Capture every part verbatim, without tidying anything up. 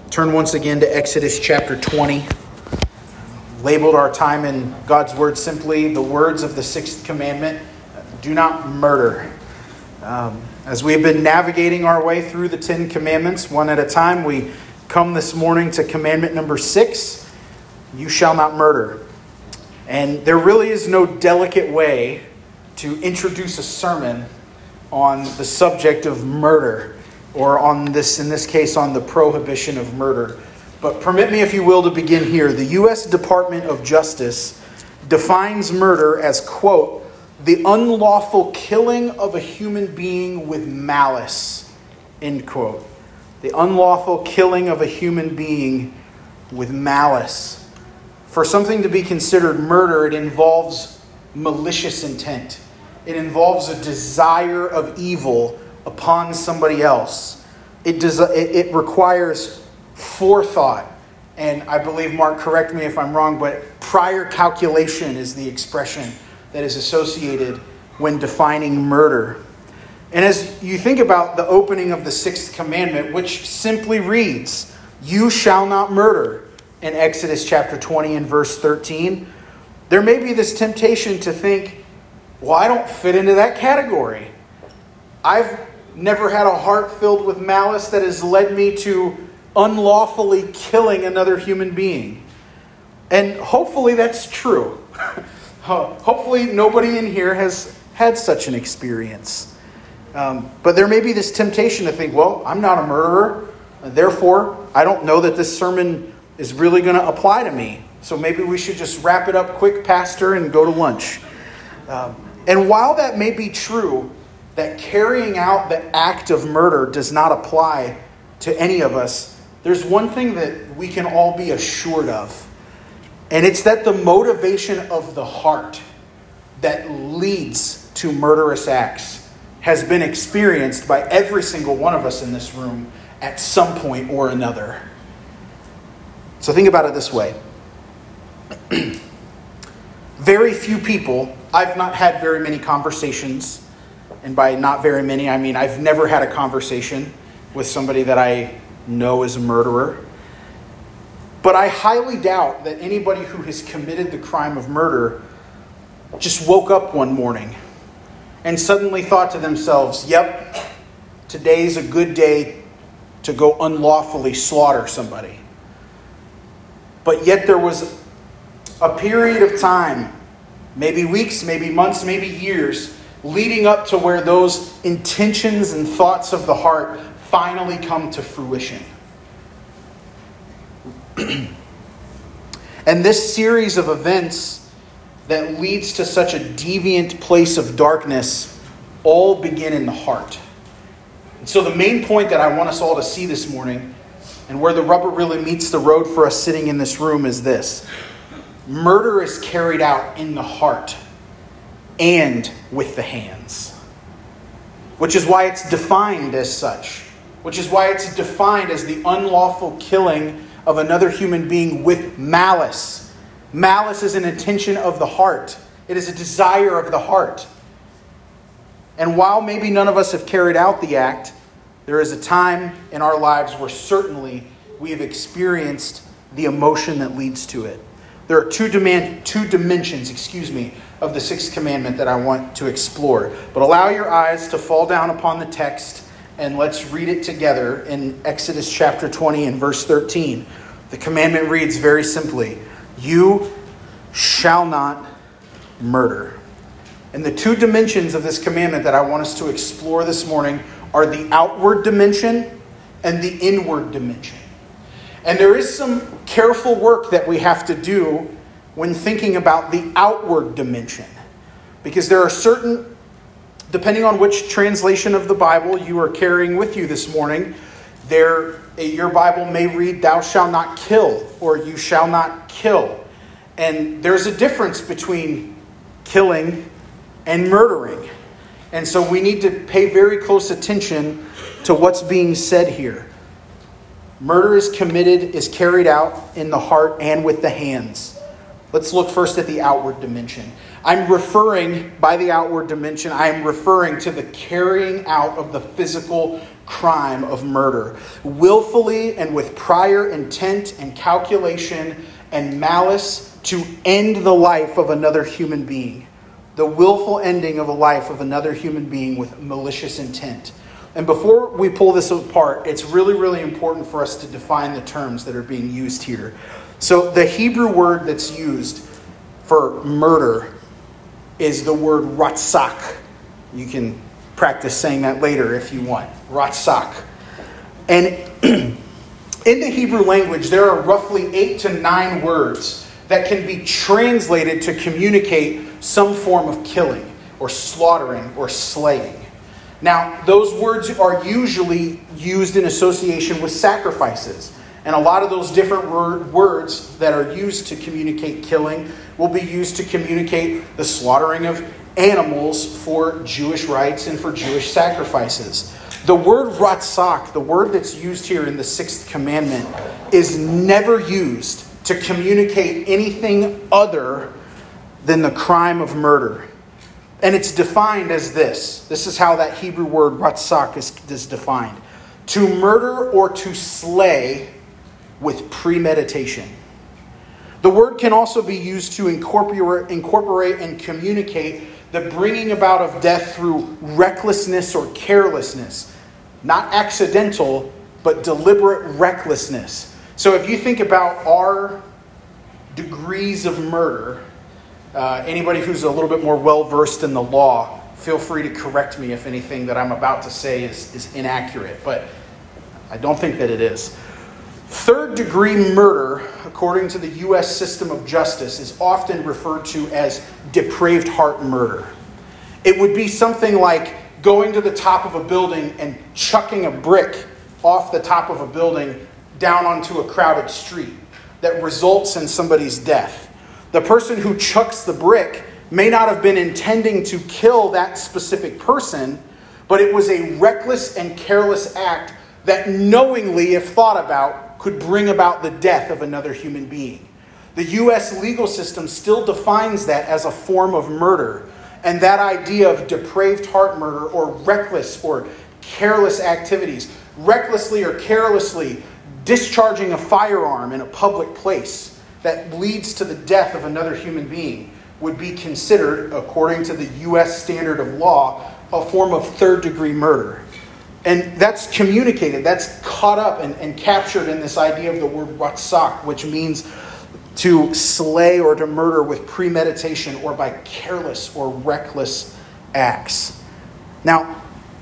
Turn once again to Exodus chapter twenty. Labeled our time in God's Word simply the words of the sixth commandment, do not murder. Um, as we have been navigating our way through the Ten Commandments, one at a time, we come this morning to commandment number six, you shall not murder. And there really is no delicate way to introduce a sermon on the subject of murder, or on this, in this case, on the prohibition of murder. But permit me, if you will, to begin here. The U S Department of Justice defines murder as, quote, the unlawful killing of a human being with malice, end quote. The unlawful killing of a human being with malice. For something to be considered murder, it involves malicious intent. It involves a desire of evil upon somebody else. It does. It, it requires forethought, and I believe, Mark, correct me if I'm wrong, but prior calculation is the expression that is associated when defining murder. And as you think about the opening of the sixth commandment, which simply reads, "You shall not murder," in Exodus chapter twenty and verse thirteen, there may be this temptation to think, well, I don't fit into that category. I've never had a heart filled with malice that has led me to unlawfully killing another human being. And hopefully that's true. Hopefully nobody in here has had such an experience. Um, but there may be this temptation to think, well, I'm not a murderer. Therefore, I don't know that this sermon is really going to apply to me. So maybe we should just wrap it up quick, Pastor, and go to lunch. Um, and while that may be true, that carrying out the act of murder does not apply to any of us, there's one thing that we can all be assured of. And it's that the motivation of the heart that leads to murderous acts has been experienced by every single one of us in this room at some point or another. So think about it this way. Very few people, I've not had very many conversations. And by not very many, I mean I've never had a conversation with somebody that I know is a murderer. But I highly doubt that anybody who has committed the crime of murder just woke up one morning and suddenly thought to themselves, yep, today's a good day to go unlawfully slaughter somebody. But yet there was a period of time, maybe weeks, maybe months, maybe years, leading up to where those intentions and thoughts of the heart finally come to fruition. And this series of events that leads to such a deviant place of darkness all begin in the heart. And so the main point that I want us all to see this morning, and where the rubber really meets the road for us sitting in this room, is this. Murder is carried out in the heart and with the hands. Which is why it's defined as such. Which is why it's defined as the unlawful killing of another human being with malice. Malice is an intention of the heart. It is a desire of the heart. And while maybe none of us have carried out the act, there is a time in our lives where certainly we have experienced the emotion that leads to it. There are two demand, two dimensions, excuse me, of the sixth commandment that I want to explore. But allow your eyes to fall down upon the text and let's read it together in Exodus chapter twenty and verse thirteen. The commandment reads very simply, you shall not murder. And the two dimensions of this commandment that I want us to explore this morning are the outward dimension and the inward dimension. And there is some careful work that we have to do when thinking about the outward dimension. Because there are certain, depending on which translation of the Bible you are carrying with you this morning, there your Bible may read, thou shalt not kill, or you shall not kill. And there's a difference between killing and murdering. And so we need to pay very close attention to what's being said here. Murder is committed, is carried out in the heart and with the hands. Let's look first at the outward dimension. I'm referring, by the outward dimension, I am referring to the carrying out of the physical crime of murder, willfully and with prior intent and calculation and malice to end the life of another human being. The willful ending of a life of another human being with malicious intent. And before we pull this apart, it's really, really important for us to define the terms that are being used here. So the Hebrew word that's used for murder is the word ratzak. You can practice saying that later if you want. Ratzak. And in the Hebrew language, there are roughly eight to nine words that can be translated to communicate some form of killing or slaughtering or slaying. Now, those words are usually used in association with sacrifices. And a lot of those different word, words that are used to communicate killing will be used to communicate the slaughtering of animals for Jewish rites and for Jewish sacrifices. The word ratzak, the word that's used here in the sixth commandment, is never used to communicate anything other than the crime of murder. And it's defined as this. This is how that Hebrew word ratzak is, is defined. To murder or to slay with premeditation. The word can also be used to incorporate, incorporate and communicate the bringing about of death through recklessness or carelessness. Not accidental, but deliberate recklessness. So if you think about our degrees of murder, uh, anybody who's a little bit more well-versed in the law, feel free to correct me if anything that I'm about to say is, is inaccurate. But I don't think that it is. Third-degree murder, according to the U S system of justice, is often referred to as depraved heart murder. It would be something like going to the top of a building and chucking a brick off the top of a building down onto a crowded street that results in somebody's death. The person who chucks the brick may not have been intending to kill that specific person, but it was a reckless and careless act that knowingly, if thought about, could bring about the death of another human being. The U S legal system still defines that as a form of murder. And that idea of depraved heart murder or reckless or careless activities, recklessly or carelessly discharging a firearm in a public place that leads to the death of another human being, would be considered, according to the U S standard of law, a form of third-degree murder. And that's communicated, that's caught up and, and captured in this idea of the word ratzak, which means to slay or to murder with premeditation or by careless or reckless acts. Now,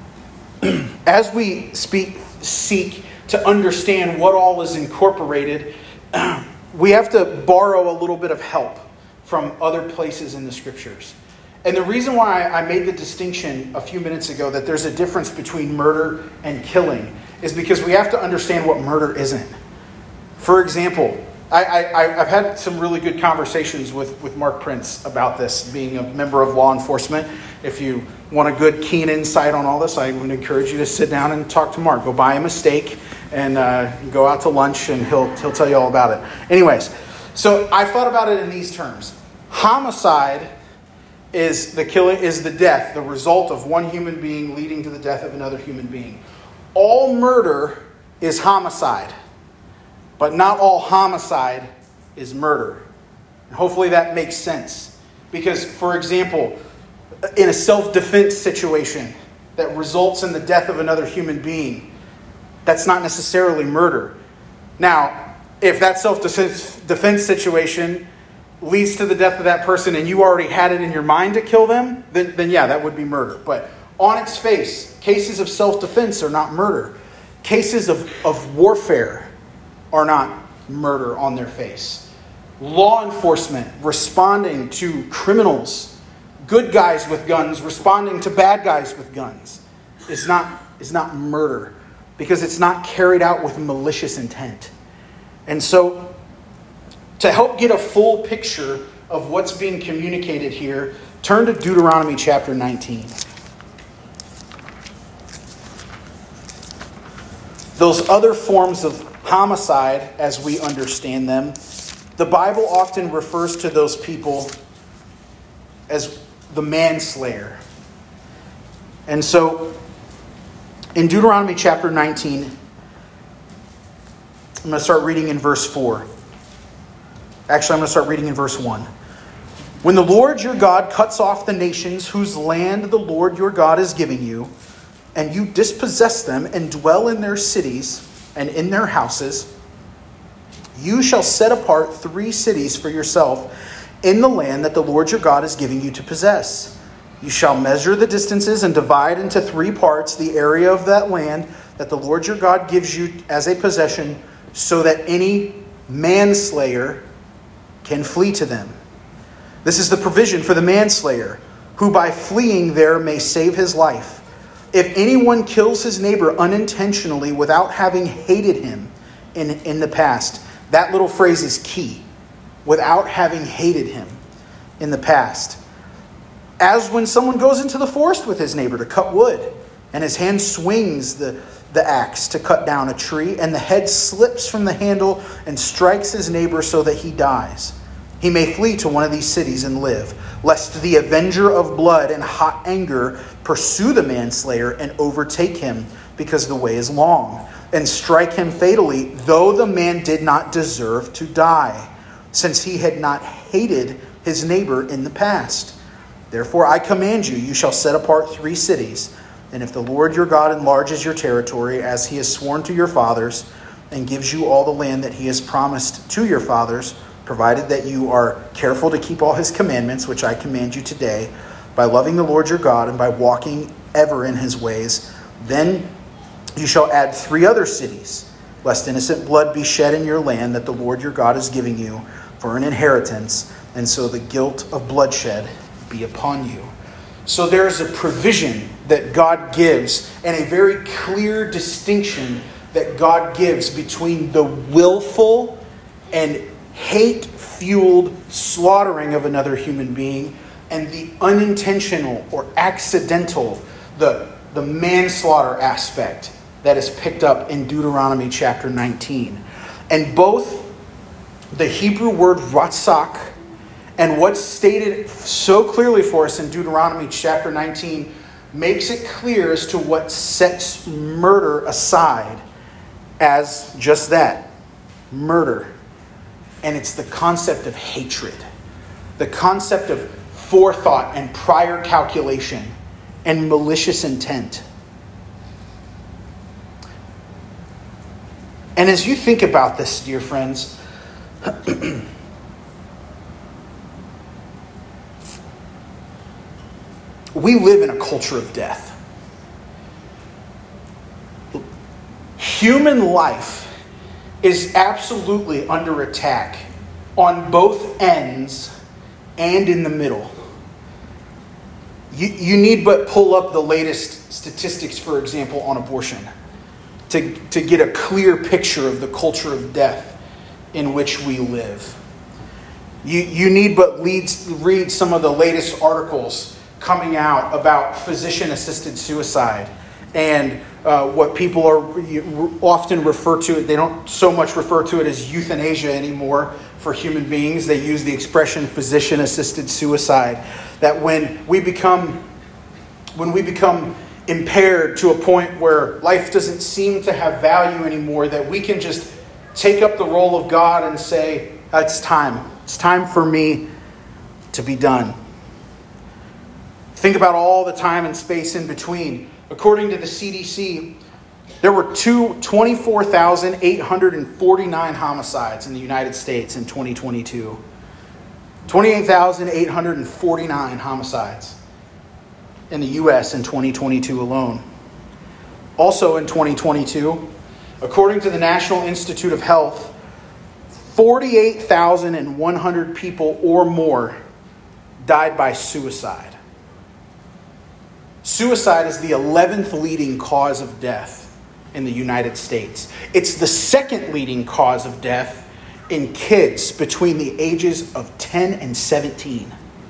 as we speak, seek to understand what all is incorporated, we have to borrow a little bit of help from other places in the scriptures. And the reason why I made the distinction a few minutes ago that there's a difference between murder and killing is because we have to understand what murder isn't. For example, I, I, I've had some really good conversations with, with Mark Prince about this, being a member of law enforcement. If you want a good, keen insight on all this, I would encourage you to sit down and talk to Mark. Go buy him a steak and uh, go out to lunch and he'll he'll tell you all about it. Anyways, so I thought about it in these terms. Homicide is the killing, is the death, the result of one human being leading to the death of another human being. All murder is homicide, but not all homicide is murder. And hopefully that makes sense. Because, for example, in a self-defense situation that results in the death of another human being, that's not necessarily murder. Now, if that self-defense defense situation leads to the death of that person and you already had it in your mind to kill them, then, then yeah, that would be murder. But on its face, cases of self-defense are not murder. Cases of, of warfare are not murder on their face. Law enforcement responding to criminals, good guys with guns responding to bad guys with guns, is not, is not murder because it's not carried out with malicious intent. And so, to help get a full picture of what's being communicated here, turn to Deuteronomy chapter nineteen. Those other forms of homicide, as we understand them, the Bible often refers to those people as the manslayer. And so, In Deuteronomy chapter nineteen, I'm going to start reading in verse four. Actually, I'm going to start reading in verse one. When the Lord your God cuts off the nations whose land the Lord your God is giving you, and you dispossess them and dwell in their cities and in their houses, you shall set apart three cities for yourself in the land that the Lord your God is giving you to possess. You shall measure the distances and divide into three parts the area of that land that the Lord your God gives you as a possession, so that any manslayer can flee to them. This is the provision for the manslayer, who by fleeing there may save his life. If anyone kills his neighbor unintentionally without having hated him in, in the past, that little phrase is key. Without having hated him in the past. As when someone goes into the forest with his neighbor to cut wood, and his hand swings the, the axe to cut down a tree, and the head slips from the handle and strikes his neighbor so that he dies. He may flee to one of these cities and live, lest the avenger of blood in hot anger pursue the manslayer and overtake him, because the way is long, and strike him fatally, though the man did not deserve to die, since he had not hated his neighbor in the past. Therefore I command you, you shall set apart three cities, and if the Lord your God enlarges your territory, as he has sworn to your fathers, and gives you all the land that he has promised to your fathers, provided that you are careful to keep all his commandments, which I command you today, by loving the Lord your God and by walking ever in his ways, then you shall add three other cities, lest innocent blood be shed in your land that the Lord your God is giving you for an inheritance, and so the guilt of bloodshed be upon you. So there is a provision that God gives, and a very clear distinction that God gives between the willful and hate-fueled slaughtering of another human being and the unintentional or accidental, the, the manslaughter aspect that is picked up in Deuteronomy chapter nineteen. And both the Hebrew word ratzak and what's stated so clearly for us in Deuteronomy chapter nineteen makes it clear as to what sets murder aside as just that, murder. And it's the concept of hatred, the concept of forethought and prior calculation and malicious intent. And as you think about this, dear friends, we live in a culture of death. Human life is absolutely under attack on both ends and in the middle. You, you need but pull up the latest statistics, for example, on abortion to, to get a clear picture of the culture of death in which we live. You, you need but lead, read some of the latest articles coming out about physician-assisted suicide and uh, what people are often refer to it. They don't so much refer to it as euthanasia anymore for human beings. They use the expression physician-assisted suicide. That when we become, when we become impaired to a point where life doesn't seem to have value anymore, that we can just take up the role of God and say, it's time. It's time for me to be done. Think about all the time and space in between. According to the C D C, there were two, twenty-four thousand eight hundred forty-nine homicides in the United States in twenty twenty-two. twenty-eight thousand eight hundred forty-nine homicides in the U S in twenty twenty-two alone. Also in twenty twenty-two, according to the National Institute of Health, forty-eight thousand one hundred people or more died by suicide. Suicide is the eleventh leading cause of death in the United States. It's the second leading cause of death in kids between the ages of ten and seventeen.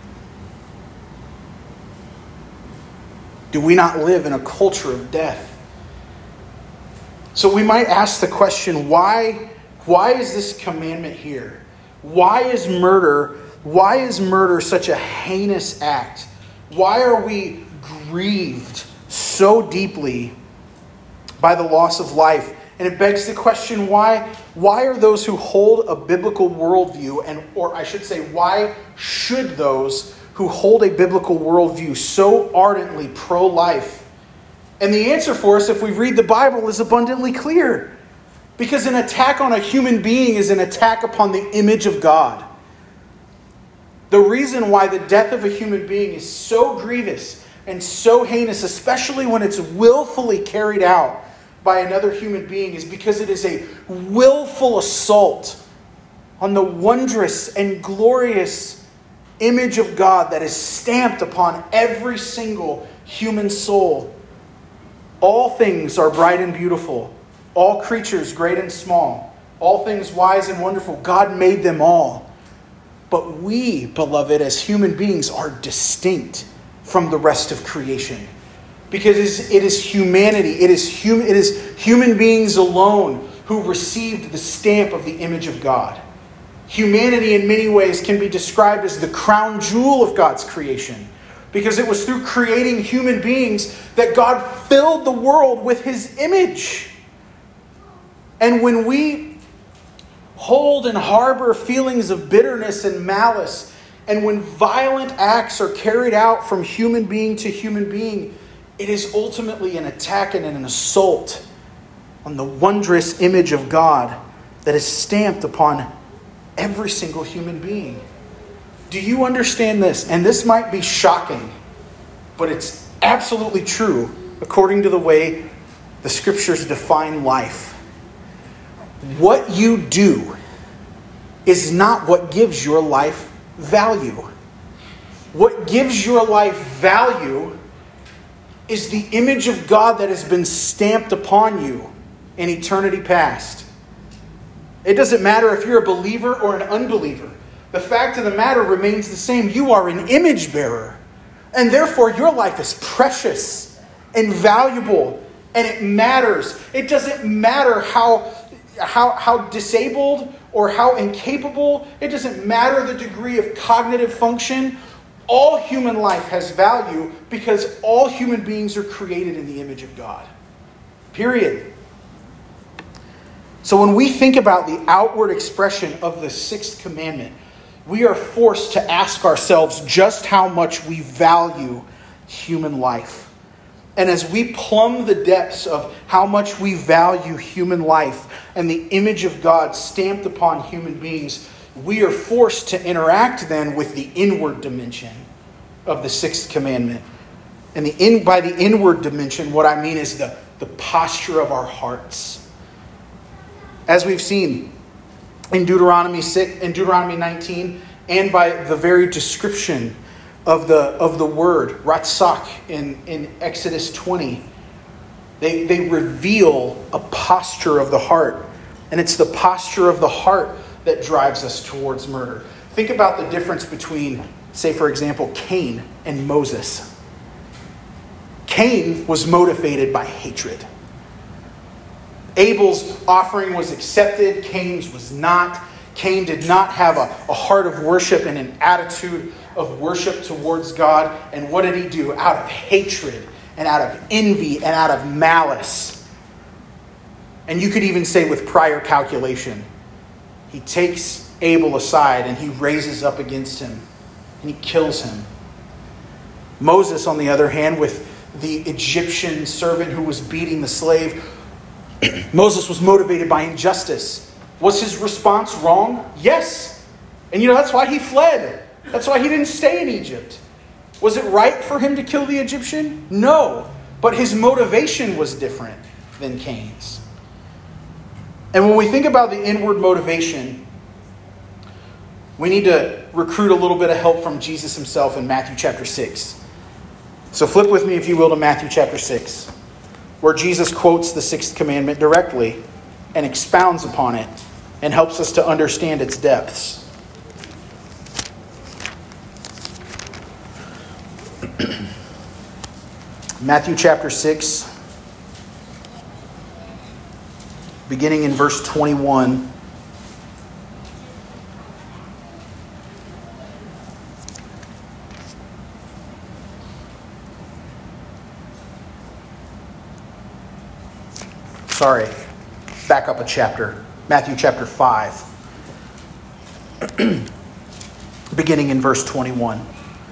Do we not live in a culture of death? So we might ask the question, why, why is this commandment here? Why is murder, why is murder such a heinous act? Why are we grieved so deeply by the loss of life. And it begs the question, why, why are those who hold a biblical worldview, and or I should say, why should those who hold a biblical worldview so ardently pro-life? And the answer for us, if we read the Bible, is abundantly clear. Because an attack on a human being is an attack upon the image of God. The reason why the death of a human being is so grievous and so heinous, especially when it's willfully carried out by another human being, is because it is a willful assault on the wondrous and glorious image of God that is stamped upon every single human soul. All things are bright and beautiful. All creatures great and small. All things wise and wonderful. God made them all. But we, beloved, as human beings, are distinct from the rest of creation. Because it is, it is humanity, it is, hum, it is human beings alone who received the stamp of the image of God. Humanity in many ways can be described as the crown jewel of God's creation. Because it was through creating human beings that God filled the world with His image. And when we hold and harbor feelings of bitterness and malice, and when violent acts are carried out from human being to human being, it is ultimately an attack and an assault on the wondrous image of God that is stamped upon every single human being. Do you understand this? And this might be shocking, but it's absolutely true according to the way the Scriptures define life. What you do is not what gives your life value. What gives your life value is the image of God that has been stamped upon you in eternity past. It doesn't matter if you're a believer or an unbeliever. The fact of the matter remains the same. You are an image bearer. And therefore your life is precious and valuable. And it matters. It doesn't matter how, how, how disabled or how incapable. It doesn't matter the degree of cognitive function. All human life has value because all human beings are created in the image of God. Period. So when we think about the outward expression of the sixth commandment, we are forced to ask ourselves just how much we value human life. And as we plumb the depths of how much we value human life and the image of God stamped upon human beings, we are forced to interact then with the inward dimension of the sixth commandment. And the in, by the inward dimension, what I mean is the, the posture of our hearts. As we've seen in Deuteronomy six, in Deuteronomy nineteen, and by the very description of the of the word ratzak in, in Exodus twenty, they, they reveal a posture of the heart. And it's the posture of the heart that drives us towards murder. Think about the difference between, say for example, Cain and Moses. Cain was motivated by hatred. Abel's offering was accepted. Cain's was not. Cain did not have a, a heart of worship and an attitude of worship towards God. And what did he do? Out of hatred and out of envy and out of malice. And you could even say with prior calculation. He takes Abel aside and he raises up against him and he kills him. Moses, on the other hand, with the Egyptian servant who was beating the slave, Moses was motivated by injustice. Was his response wrong? Yes. And you know, that's why he fled. That's why he didn't stay in Egypt. Was it right for him to kill the Egyptian? No. But his motivation was different than Cain's. And when we think about the inward motivation, we need to recruit a little bit of help from Jesus himself in Matthew chapter six. So flip with me, if you will, to Matthew chapter six, where Jesus quotes the sixth commandment directly and expounds upon it and helps us to understand its depths. Matthew chapter six, beginning in verse twenty-one. sorry, back up a chapter. Matthew chapter five, beginning in verse twenty-one.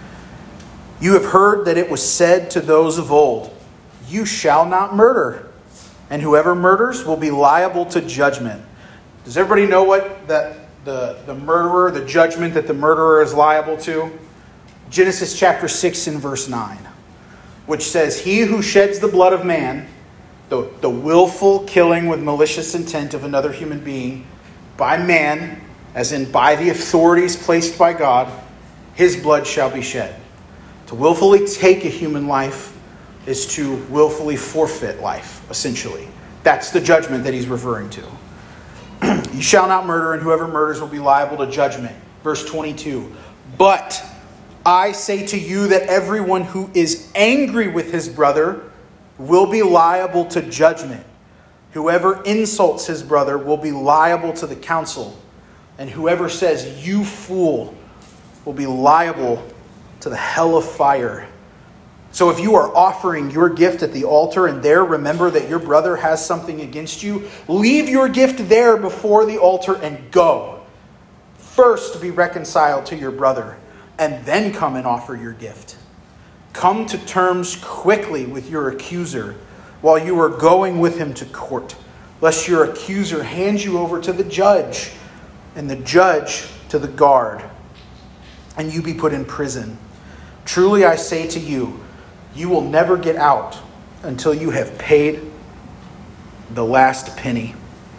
You have heard that it was said to those of old, you shall not murder, and whoever murders will be liable to judgment. Does everybody know what that the, the murderer, the judgment that the murderer is liable to? Genesis chapter six and verse nine, which says, he who sheds the blood of man, the, the willful killing with malicious intent of another human being by man, as in by the authorities placed by God, his blood shall be shed. To willfully take a human life is to willfully forfeit life, essentially. That's the judgment that he's referring to. You shall not murder, and whoever murders will be liable to judgment. Verse twenty-two. But I say to you that everyone who is angry with his brother will be liable to judgment. Whoever insults his brother will be liable to the council. And whoever says, you fool, will be liable to the hell of fire. So if you are offering your gift at the altar and there remember that your brother has something against you, leave your gift there before the altar and go. First be reconciled to your brother, and then come and offer your gift. Come to terms quickly with your accuser while you are going with him to court, lest your accuser hand you over to the judge, and the judge to the guard, and you be put in prison. Truly I say to you, you will never get out until you have paid the last penny.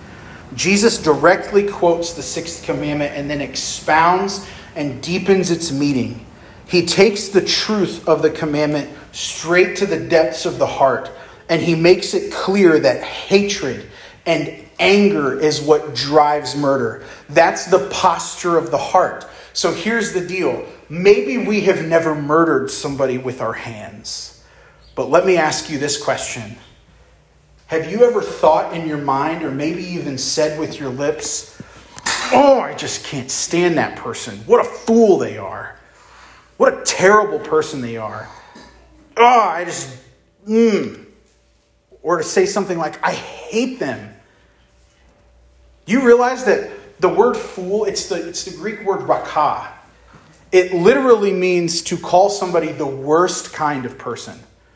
Jesus directly quotes the sixth commandment and then expounds and deepens its meaning. He takes the truth of the commandment straight to the depths of the heart, and he makes it clear that hatred and anger is what drives murder. That's the posture of the heart. So here's the deal. Maybe we have never murdered somebody with our hands. But let me ask you this question. Have you ever thought in your mind, or maybe even said with your lips, oh, I just can't stand that person. What a fool they are. What a terrible person they are. Oh, I just, mm. Or to say something like, I hate them. Do you realize that the word fool, it's the, it's the Greek word rakah. It literally means to call somebody the worst kind of person.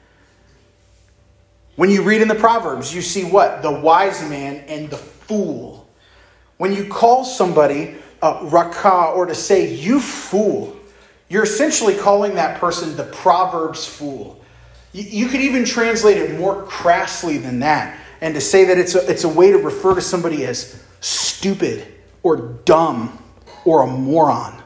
When you read in the Proverbs, you see what? The wise man and the fool. When you call somebody uh, rakah, or to say, you fool, you're essentially calling that person the Proverbs fool. You, you could even translate it more crassly than that, and to say that it's a, it's a way to refer to somebody as stupid or dumb or a moron.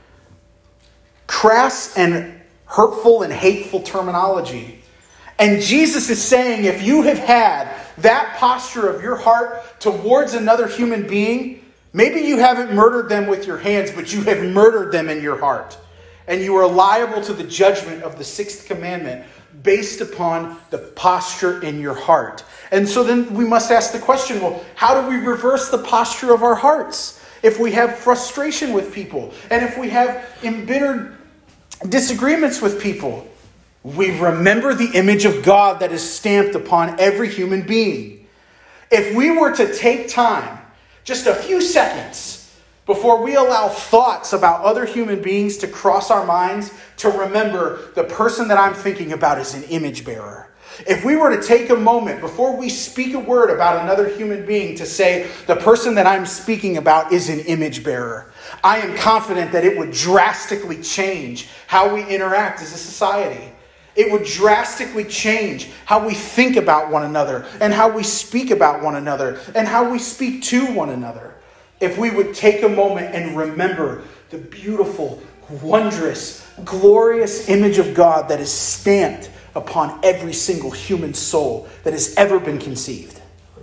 Crass and hurtful and hateful terminology. And Jesus is saying, if you have had that posture of your heart towards another human being, maybe you haven't murdered them with your hands, but you have murdered them in your heart. And you are liable to the judgment of the sixth commandment based upon the posture in your heart. And so then we must ask the question, well, how do we reverse the posture of our hearts? If we have frustration with people, and if we have embittered disagreements with people, we remember the image of God that is stamped upon every human being. If we were to take time, just a few seconds, before we allow thoughts about other human beings to cross our minds, to remember the person that I'm thinking about is an image bearer. If we were to take a moment before we speak a word about another human being to say, the person that I'm speaking about is an image bearer, I am confident that it would drastically change how we interact as a society. It would drastically change how we think about one another, and how we speak about one another, and how we speak to one another. If we would take a moment and remember the beautiful, wondrous, glorious image of God that is stamped upon every single human soul that has ever been conceived.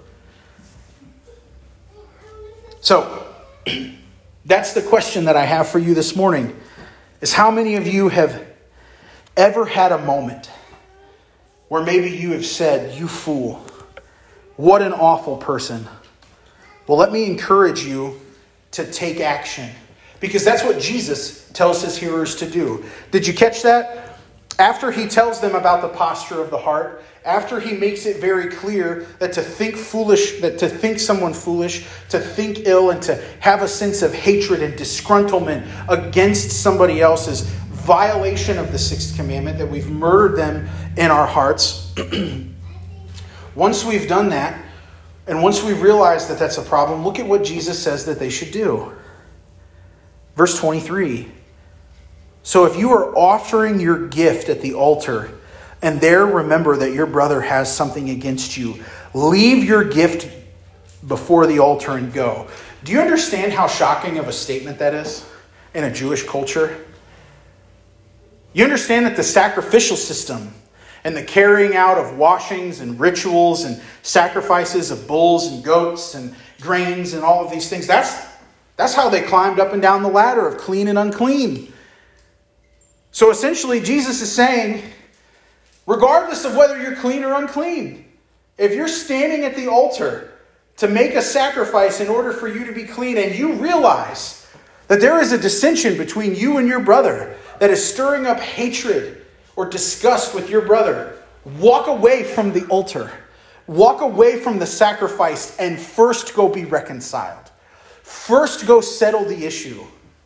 So, that's the question that I have for you this morning, is how many of you have ever had a moment where maybe you have said, you fool, what an awful person? Well, let me encourage you to take action, because that's what Jesus tells his hearers to do. Did you catch that? After he tells them about the posture of the heart, after he makes it very clear that to think foolish, that to think someone foolish, to think ill, and to have a sense of hatred and disgruntlement against somebody else is violation of the sixth commandment, that we've murdered them in our hearts. Once we've done that, and once we realize that that's a problem, look at what Jesus says that they should do. Verse twenty-three. So if you are offering your gift at the altar, and there remember that your brother has something against you, leave your gift before the altar and go. Do you understand how shocking of a statement that is in a Jewish culture? You understand that the sacrificial system and the carrying out of washings and rituals and sacrifices of bulls and goats and grains and all of these things, that's, that's how they climbed up and down the ladder of clean and unclean. So essentially, Jesus is saying, regardless of whether you're clean or unclean, if you're standing at the altar to make a sacrifice in order for you to be clean, and you realize that there is a dissension between you and your brother that is stirring up hatred or disgust with your brother, walk away from the altar. Walk away from the sacrifice and first go be reconciled. First go settle the issue.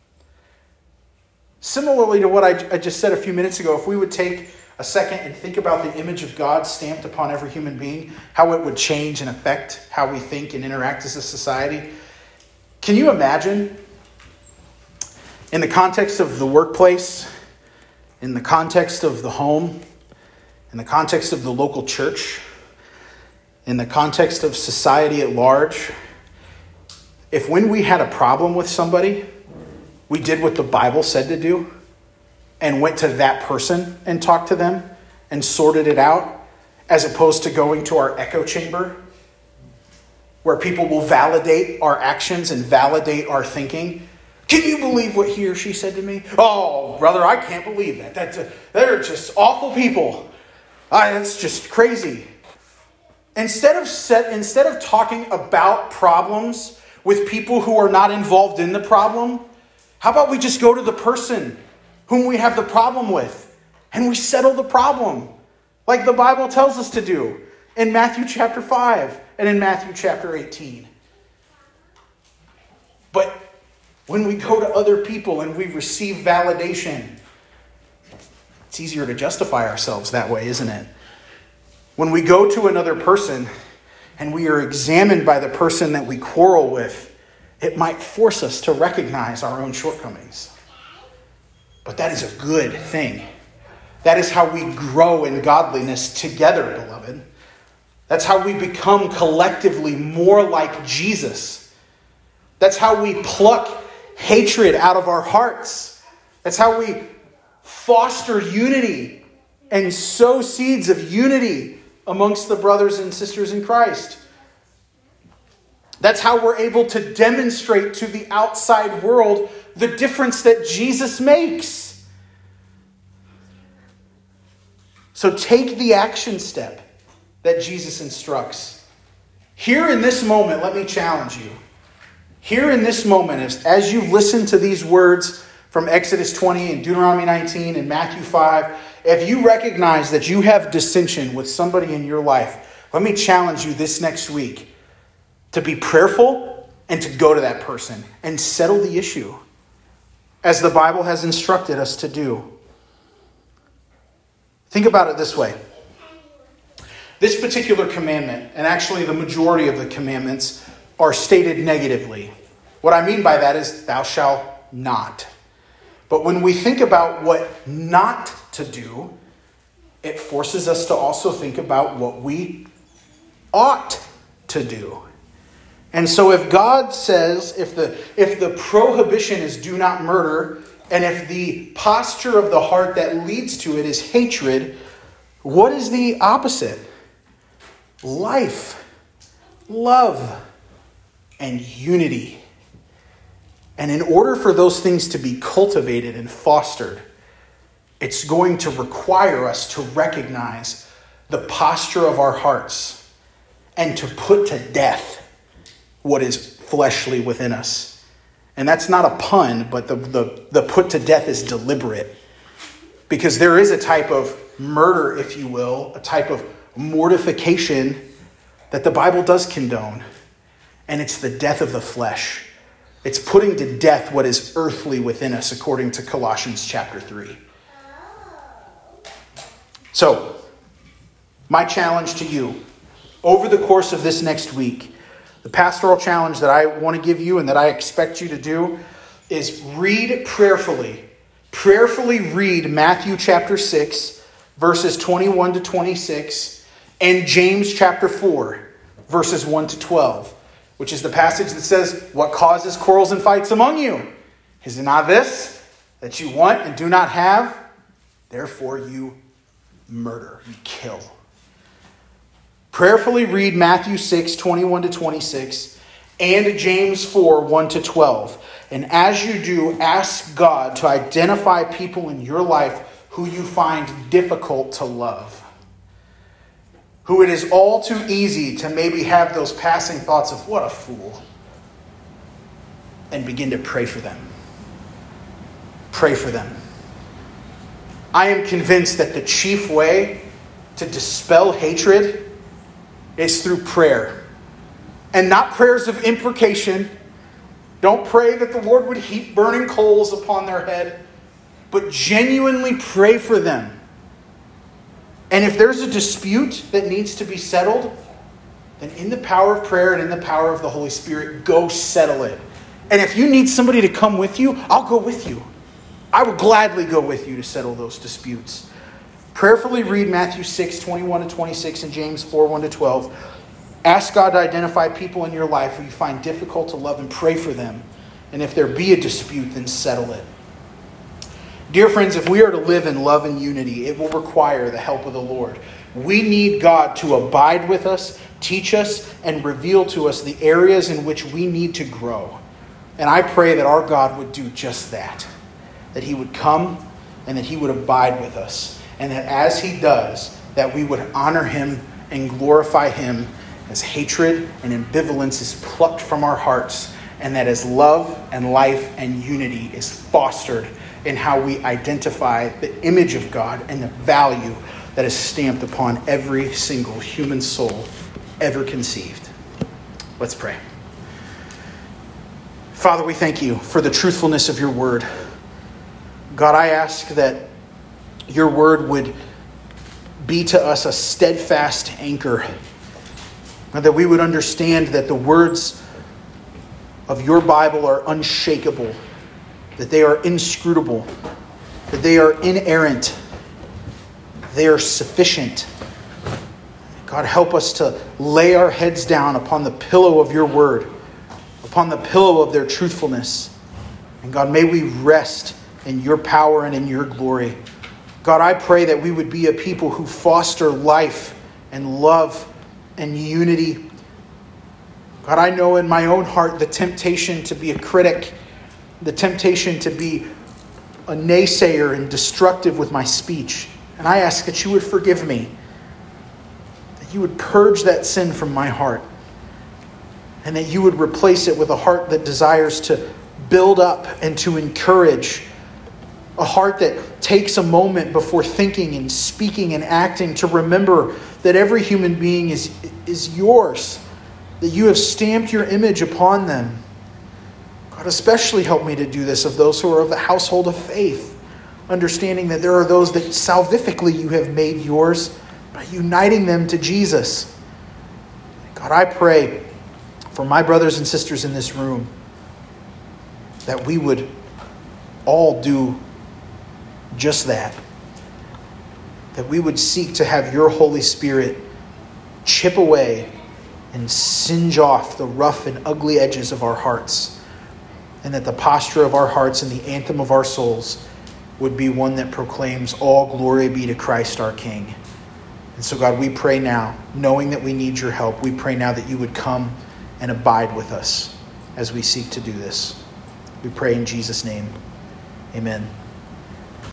Similarly to what I, I just said a few minutes ago, if we would take a second and think about the image of God stamped upon every human being, how it would change and affect how we think and interact as a society. Can you imagine, in the context of the workplace, in the context of the home, in the context of the local church, in the context of society at large, if when we had a problem with somebody, we did what the Bible said to do and went to that person and talked to them and sorted it out, as opposed to going to our echo chamber where people will validate our actions and validate our thinking. Can you believe what he or she said to me? Oh, brother, I can't believe that. That's a, they're just awful people. I, that's just crazy. Instead of set, instead of talking about problems with people who are not involved in the problem, how about we just go to the person whom we have the problem with and we settle the problem like the Bible tells us to do in Matthew chapter five and in Matthew chapter eighteen. But when we go to other people and we receive validation, it's easier to justify ourselves that way, isn't it? When we go to another person and we are examined by the person that we quarrel with, it might force us to recognize our own shortcomings. But that is a good thing. That is how we grow in godliness together, beloved. That's how we become collectively more like Jesus. That's how we pluck hatred out of our hearts. That's how we foster unity and sow seeds of unity amongst the brothers and sisters in Christ. That's how we're able to demonstrate to the outside world the difference that Jesus makes. So take the action step that Jesus instructs. Here in this moment, let me challenge you. Here in this moment, as, as you listen to these words from Exodus twenty and Deuteronomy nineteen and Matthew five, if you recognize that you have dissension with somebody in your life, let me challenge you this next week to be prayerful and to go to that person and settle the issue as the Bible has instructed us to do. Think about it this way. This particular commandment, and actually the majority of the commandments, are stated negatively. What I mean by that is thou shalt not. But when we think about what not to do, it forces us to also think about what we ought to do. And so if God says, if the if the prohibition is do not murder, and if the posture of the heart that leads to it is hatred, what is the opposite? Life, love, and unity. And in order for those things to be cultivated and fostered, it's going to require us to recognize the posture of our hearts and to put to death what is fleshly within us. And that's not a pun, but the, the, the put to death is deliberate. Because there is a type of murder, if you will, a type of mortification that the Bible does condone, and it's the death of the flesh. It's putting to death what is earthly within us, according to Colossians chapter three. So, my challenge to you, over the course of this next week, the pastoral challenge that I want to give you and that I expect you to do is read prayerfully. Prayerfully read Matthew chapter six, verses twenty-one to twenty-six, and James chapter four, verses one to twelve, which is the passage that says, what causes quarrels and fights among you? Is it not this, that you want and do not have? Therefore you murder, you kill. Prayerfully read Matthew six, twenty-one to twenty-six, and James four, one to twelve. And as you do, ask God to identify people in your life who you find difficult to love. Who it is all too easy to maybe have those passing thoughts of, what a fool. And begin to pray for them. Pray for them. I am convinced that the chief way to dispel hatred is through prayer. And not prayers of imprecation. Don't pray that the Lord would heap burning coals upon their head, but genuinely pray for them. And if there's a dispute that needs to be settled, then in the power of prayer and in the power of the Holy Spirit, go settle it. And if you need somebody to come with you, I'll go with you. I would gladly go with you to settle those disputes. Prayerfully read Matthew six, twenty-one to twenty-six and James four, one to twelve. Ask God to identify people in your life who you find difficult to love and pray for them. And if there be a dispute, then settle it. Dear friends, if we are to live in love and unity, it will require the help of the Lord. We need God to abide with us, teach us, and reveal to us the areas in which we need to grow. And I pray that our God would do just that. That he would come and that he would abide with us. And that as he does, that we would honor him and glorify him as hatred and ambivalence is plucked from our hearts, and that as love and life and unity is fostered in how we identify the image of God and the value that is stamped upon every single human soul ever conceived. Let's pray. Father, we thank you for the truthfulness of your word. God, I ask that your word would be to us a steadfast anchor, and that we would understand that the words of your Bible are unshakable, that they are inscrutable, that they are inerrant, they are sufficient. God, help us to lay our heads down upon the pillow of your word, upon the pillow of their truthfulness. And God, may we rest in your power and in your glory. God, I pray that we would be a people who foster life and love and unity. God, I know in my own heart the temptation to be a critic, the temptation to be a naysayer and destructive with my speech. And I ask that you would forgive me, that you would purge that sin from my heart, and that you would replace it with a heart that desires to build up and to encourage, a heart that takes a moment before thinking and speaking and acting to remember that every human being is, is yours, that you have stamped your image upon them. God, especially help me to do this of those who are of the household of faith, understanding that there are those that salvifically you have made yours by uniting them to Jesus. God, I pray for my brothers and sisters in this room that we would all do just that. That we would seek to have your Holy Spirit chip away and singe off the rough and ugly edges of our hearts. And that the posture of our hearts and the anthem of our souls would be one that proclaims all glory be to Christ our King. And so God, we pray now, knowing that we need your help, we pray now that you would come and abide with us as we seek to do this. We pray in Jesus' name. Amen.